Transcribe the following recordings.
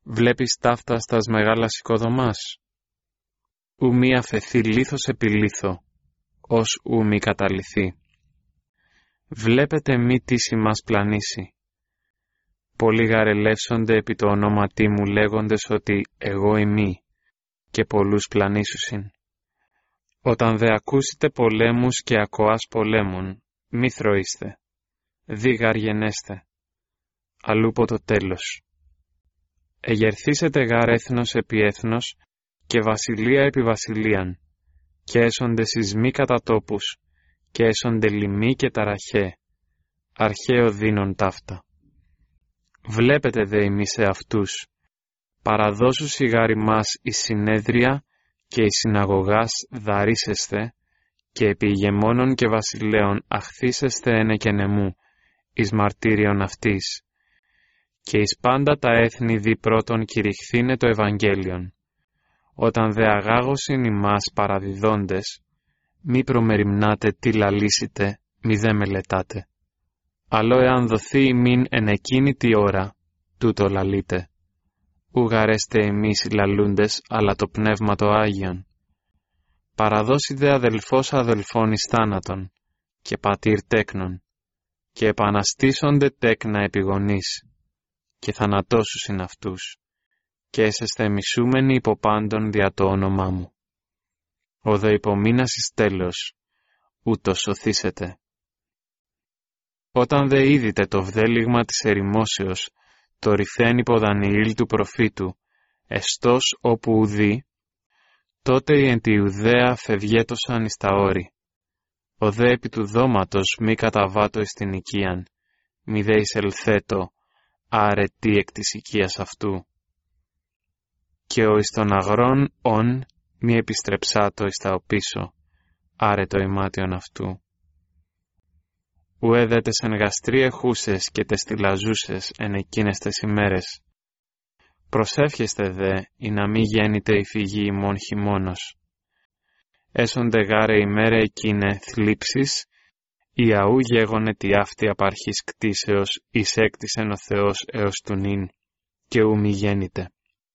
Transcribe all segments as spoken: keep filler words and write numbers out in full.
Βλέπεις ταύτα στας μεγάλας οικοδομάς. Ου μη αφαιθεί λίθος επί λίθο, ως ου μη καταλυθεί. Βλέπετε μη τίση μας πλανήσει. Πολλοί γαρελεύσονται επί το ονόματί μου λέγοντες ότι εγώ ημί και πολλούς πλανήσουσιν. Όταν δε ακούσετε πολέμους και ακοάς πολέμων, μη θροείστε, δι γαρ γενέστε, αλλούπο το τέλος. Εγερθήσετε γαρ έθνος επί έθνος και βασιλεία επί βασιλείαν, και έσονται σεισμοί κατά τόπους, και έσονται λοιμοί και ταραχέ, αρχαίο δίνον ταύτα. Βλέπετε δε ημείς σε αυτούς, παραδώσους η γάρ ημάς η συνέδρια και η συναγωγάς δαρίσεσθε, και επί ηγεμόνων και βασιλέων αχθήσεσθε ένε και νεμού, εις μαρτύριον αυτής, και εις πάντα τα έθνη δι πρώτον κηρυχθήνε το Ευαγγέλιον. Όταν δε αγάγωσιν ημάς παραδιδόντες, μη προμεριμνάτε τι λαλήσετε, μη δε μελετάτε. Αλλό εάν δοθεί ημίν εν εκείνη τη ώρα, τούτο λαλείτε. Ου γαρέστε εμείς οι λαλούντες, αλλά το Πνεύμα το Άγιον. Παραδώσει δε αδελφός αδελφών εις θάνατον, και πατήρ τέκνον, και επαναστήσονται τέκνα επιγονείς, και θανατώσουσιν αυτούς, και έσεστε μισούμενοι υπό πάντων δια το όνομά μου. Ο δε υπομείνας εις τέλος, ούτως σωθήσετε. Όταν δε είδητε το βδέλιγμα της ερημόσεως, το ρηθέν υπό Δανιήλ του προφήτου, εστός όπου ουδεί, τότε οι εν τη Ιουδαία φευγέτωσαν εις τα όρη. Ο δε επί του δώματος μη καταβάτω εις την οικίαν, μη δε εισελθέτω, αρετή εκ της οικίας αυτού. Και ο εις των αγρών ον μη επιστρεψάτω εις τα οπίσω, άρε το ημάτιον αυτού. Ουέ δε τες εν γαστρί εχούσες και τες τυλαζούσες εν εκείνες τες ημέρες. Προσεύχεστε δε, ή να μη γέννηται η φυγή ημών χειμώνος. Έσονται γάρε ημέρα εκείνε θλίψεις, ή αού γέγονε τη αυτή απαρχής κτίσεως, εις έκτισεν ο Θεός έως του νυν, και ου μη γέννηται.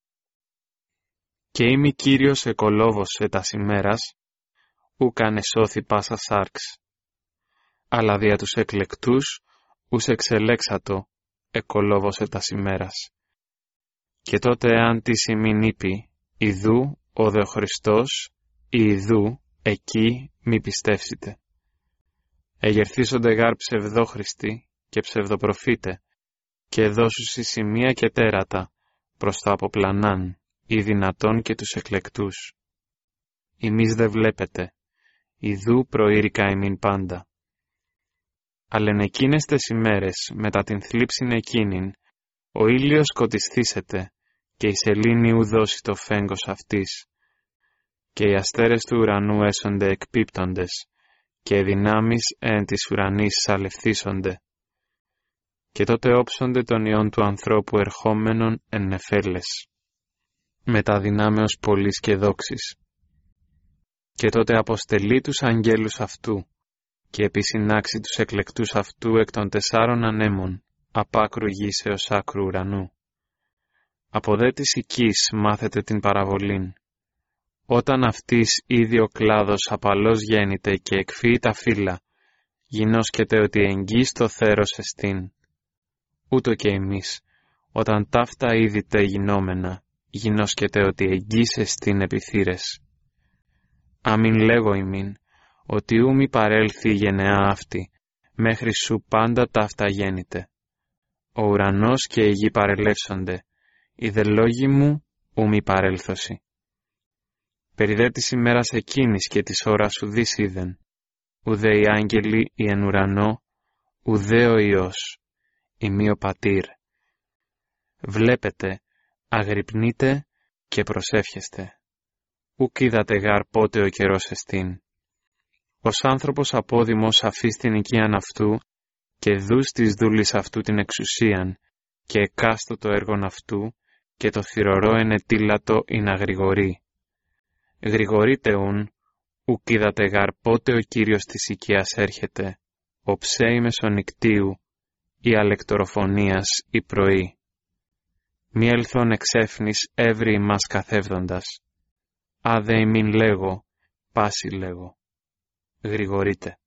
Και είμαι Κύριος εκολόβωσε τας ημέρας, ου κάνε σώθη πάσα σάρξ. Αλλά δια τους εκλεκτούς, ους εξελέξατο, εκολόβωσε τας ημέρας. Και τότε εάν της ημίν είπει, ιδού ο δε ο Χριστός, ή ιδού εκεί μη πιστεύσετε. Εγερθήσονται γάρ ψευδόχριστοι και ψευδοπροφήτε, και δώσουσι σημεία και τέρατα προς τα αποπλανάν, ή δυνατόν και τους εκλεκτούς. Ημείς δε βλέπετε, ιδού προήρικα ημίν πάντα. Αλλά εν εκείνες τες ημέρες, μετά την θλίψην εκείνην, ο ήλιος σκοτισθήσεται, και η σελήνη ου δώσει το φέγγος αυτής, και οι αστέρες του ουρανού έσονται εκπίπτοντες, και οι δυνάμεις εν της ουρανής σαλευθύσονται. Και τότε όψονται των ιών του ανθρώπου ερχόμενων εν νεφέλες, μετά δυνάμεως πολλής και δόξης. Και τότε αποστελεί τους αγγέλους αυτού, και επισυνάξει τους εκλεκτούς αυτού εκ των τεσσάρων ανέμων, απ' άκρου γης έως άκρου ουρανού. Από δε της οικής μάθετε την παραβολήν. Όταν αυτής ήδη ο κλάδος απαλός γέννηται και εκφύει τα φύλλα, γινώσκεται ότι εγγύς το θέρος εστίν. Ούτω και εμείς, όταν ταύτα είδη τε γινόμενα, γινώσκεται ότι εγγύς εστίν επιθύρες. Αμήν λέγω ημίν, ότι ου μη παρέλθει η γενεά αυτή, μέχρι σου πάντα ταύτα γέννηται. Ο ουρανός και η γη παρελεύσονται, οι δε λόγοι μου ου μη παρέλθωση. Περιδέ της ημέρας εκείνης και της ώρας ουδείς είδεν, ουδέ οι άγγελοι οι εν ουρανό, ουδέ ο Υιός, ημί ο Πατήρ. Βλέπετε, αγρυπνείτε και προσεύχεστε. Ουκ είδατε γάρ πότε ο καιρός εστίν. Ως άνθρωπος απόδημος αφής την οικίαν αυτού και δούς της δούλης αυτού την εξουσίαν και εκάστο το έργον αυτού και το θυρωρό ενετήλατο ή να γρηγορεί. Γρηγορείτε ουν, ουκ είδατε γάρ πότε ο Κύριος της οικίας έρχεται, ο ψέη μεσονικτίου ή αλεκτοροφωνίας ή πρωί. μη έλθον εξέφνης εύρη ημάς καθεύδοντας. Άδε ημίν λέγω, πάση λέγω. Γρηγορείτε.